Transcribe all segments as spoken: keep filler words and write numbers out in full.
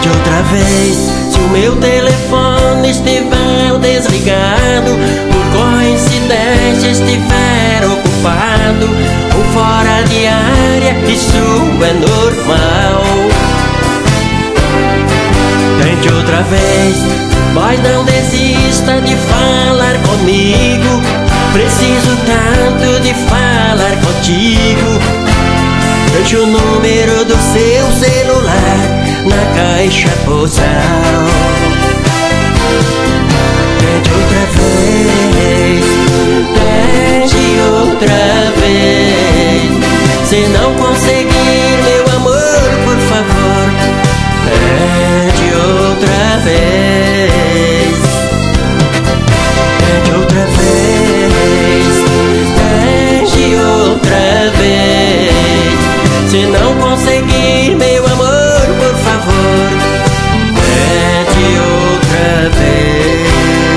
Tente outra vez, se o meu telefone estiver desligado, por coincidência estiver ocupado ou fora de área, isso é normal. Tente outra vez, mas não desista de falar comigo. Preciso tanto de falar contigo. Deixe o número do seu celular na caixa postal. Tente outra vez, tente outra vez. Se não conseguir, meu amor, por favor, tente outra vez. Tente outra vez, tente outra vez. Se não conseguir, meu amor, por favor, tente outra vez.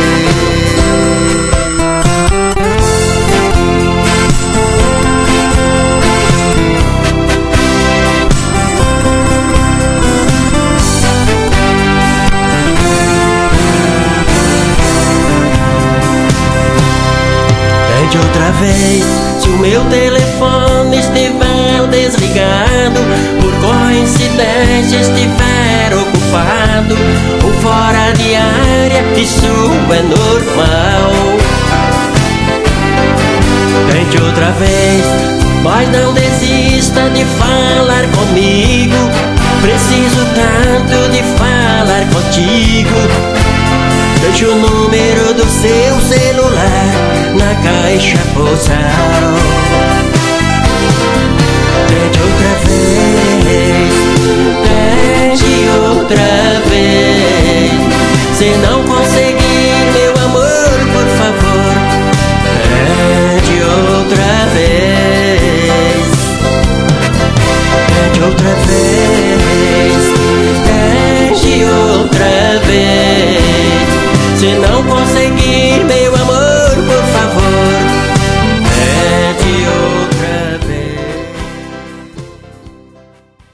Tente outra vez, se o meu telefone estiver desligado, por coincidência estiver ocupado ou fora de área, isso é normal. Tente outra vez, mas não desista de falar comigo. Preciso tanto de falar contigo. Deixe o número do seu celular na caixa postal.